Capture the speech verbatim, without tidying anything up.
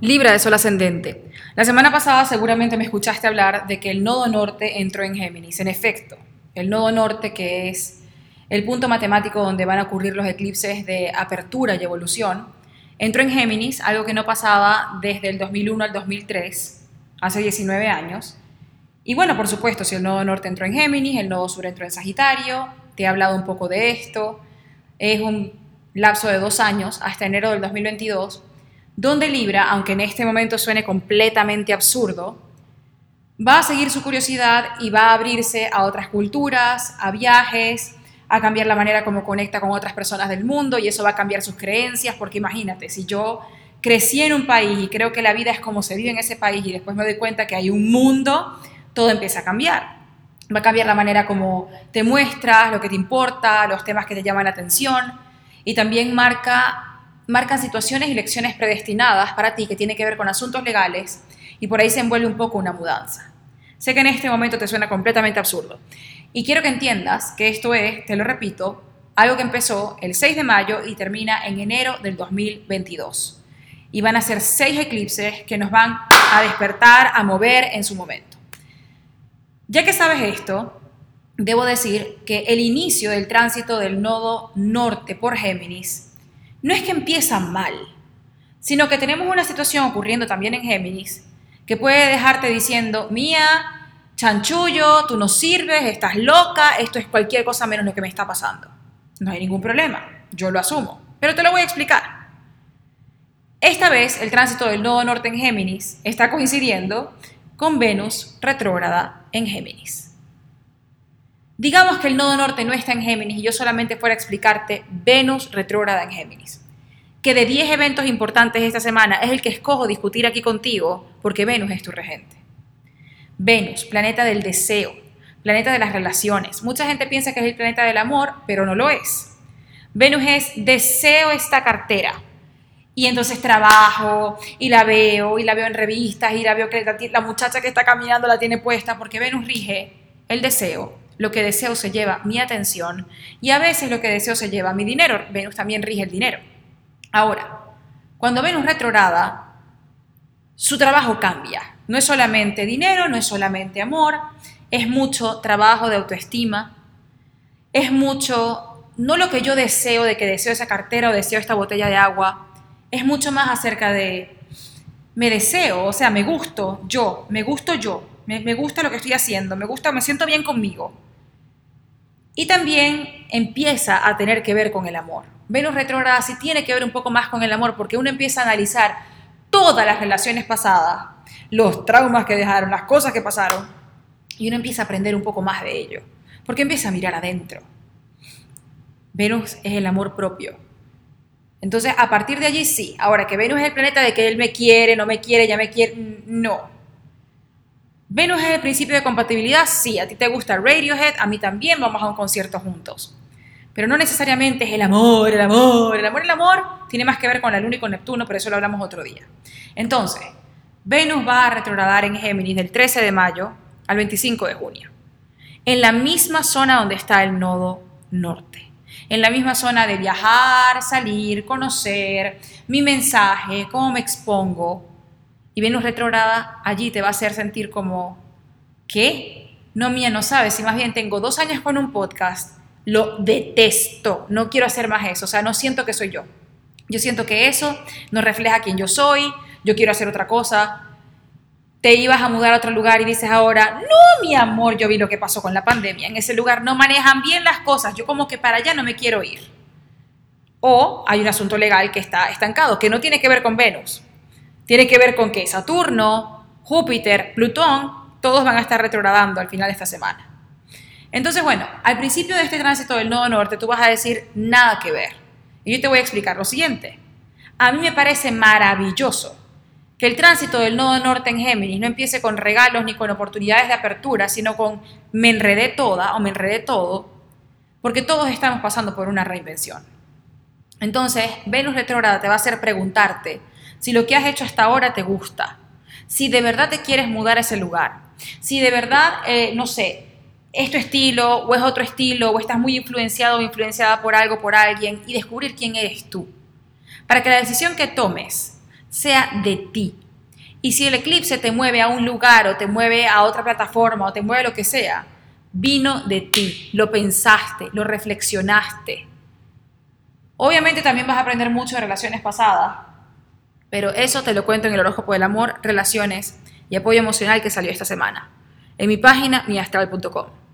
Libra de Sol ascendente. La semana pasada seguramente me escuchaste hablar de que el nodo norte entró en Géminis. En efecto, el nodo norte, que es el punto matemático donde van a ocurrir los eclipses de apertura y evolución, entró en Géminis, algo que no pasaba desde el dos mil uno al dos mil tres, hace diecinueve años. Y bueno, por supuesto, si el nodo norte entró en Géminis, el nodo sur entró en Sagitario, te he hablado un poco de esto. Es un lapso de dos años, hasta enero del dos mil veintidós, donde Libra, aunque en este momento suene completamente absurdo, va a seguir su curiosidad y va a abrirse a otras culturas, a viajes, a cambiar la manera como conecta con otras personas del mundo, y eso va a cambiar sus creencias, porque imagínate, si yo crecí en un país y creo que la vida es como se vive en ese país y después me doy cuenta que hay un mundo, todo empieza a cambiar. Va a cambiar la manera como te muestras, lo que te importa, los temas que te llaman la atención, y también marca... marcan situaciones y lecciones predestinadas para ti que tiene que ver con asuntos legales, y por ahí se envuelve un poco una mudanza. Sé que en este momento te suena completamente absurdo y quiero que entiendas que esto es, te lo repito, algo que empezó el seis de mayo y termina en enero del dos mil veintidós, y van a ser seis eclipses que nos van a despertar, a mover en su momento. Ya que sabes esto, debo decir que el inicio del tránsito del nodo norte por Géminis no es que empieza mal, sino que tenemos una situación ocurriendo también en Géminis que puede dejarte diciendo: Mía, chanchullo, tú no sirves, estás loca, esto es cualquier cosa menos lo que me está pasando. No hay ningún problema, yo lo asumo, pero te lo voy a explicar. Esta vez el tránsito del nodo norte en Géminis está coincidiendo con Venus retrógrada en Géminis. Digamos que el nodo norte no está en Géminis y yo solamente fuera a explicarte Venus retrógrada en Géminis, que de diez eventos importantes esta semana es el que escojo discutir aquí contigo porque Venus es tu regente. Venus, planeta del deseo, planeta de las relaciones. Mucha gente piensa que es el planeta del amor, pero no lo es. Venus es deseo esta cartera, y entonces trabajo y la veo y la veo en revistas y la veo que la, la muchacha que está caminando la tiene puesta, porque Venus rige el deseo. Lo que deseo se lleva mi atención, y a veces lo que deseo se lleva mi dinero. Venus también rige el dinero. Ahora, cuando Venus retrograda, su trabajo cambia. No es solamente dinero, no es solamente amor, es mucho trabajo de autoestima, es mucho, no lo que yo deseo, de que deseo esa cartera o deseo esta botella de agua, es mucho más acerca de me deseo, o sea, me gusto yo, me gusto yo, me, me gusta lo que estoy haciendo, me gusta, me siento bien conmigo. Y también empieza a tener que ver con el amor. Venus retrógrada sí tiene que ver un poco más con el amor, porque uno empieza a analizar todas las relaciones pasadas, los traumas que dejaron, las cosas que pasaron, y uno empieza a aprender un poco más de ello, porque empieza a mirar adentro. Venus es el amor propio. Entonces, a partir de allí sí. Ahora, que Venus es el planeta de que él me quiere, no me quiere, ya me quiere, no. Venus es el principio de compatibilidad, sí, a ti te gusta Radiohead, a mí también, vamos a un concierto juntos. Pero no necesariamente es el amor, el amor, el amor, el amor, tiene más que ver con la Luna y con Neptuno, pero eso lo hablamos otro día. Entonces, Venus va a retrogradar en Géminis del trece de mayo al veinticinco de junio, en la misma zona donde está el nodo norte, en la misma zona de viajar, salir, conocer, mi mensaje, cómo me expongo. Y Venus retrógrada allí te va a hacer sentir como, ¿qué? No, Mía, no sabes, si más bien tengo dos años con un podcast, lo detesto, no quiero hacer más eso, o sea, no siento que soy yo. Yo siento que eso no refleja quién yo soy, yo quiero hacer otra cosa. Te ibas a mudar a otro lugar y dices ahora, no, mi amor, yo vi lo que pasó con la pandemia, en ese lugar no manejan bien las cosas, yo como que para allá no me quiero ir. O hay un asunto legal que está estancado, que no tiene que ver con Venus. Tiene que ver con que Saturno, Júpiter, Plutón, todos van a estar retrogradando al final de esta semana. Entonces, bueno, al principio de este tránsito del nodo norte tú vas a decir nada que ver. Y yo te voy a explicar lo siguiente. A mí me parece maravilloso que el tránsito del nodo norte en Géminis no empiece con regalos ni con oportunidades de apertura, sino con me enredé toda o me enredé todo, porque todos estamos pasando por una reinvención. Entonces, Venus retrógrada te va a hacer preguntarte si lo que has hecho hasta ahora te gusta, si de verdad te quieres mudar a ese lugar, si de verdad, eh, no sé, es tu estilo o es otro estilo, o estás muy influenciado o influenciada por algo, por alguien, y descubrir quién eres tú. Para que la decisión que tomes sea de ti. Y si el eclipse te mueve a un lugar o te mueve a otra plataforma o te mueve lo que sea, vino de ti, lo pensaste, lo reflexionaste. Obviamente también vas a aprender mucho de relaciones pasadas, pero eso te lo cuento en el horóscopo del amor, relaciones y apoyo emocional que salió esta semana, en mi página mi astral punto com.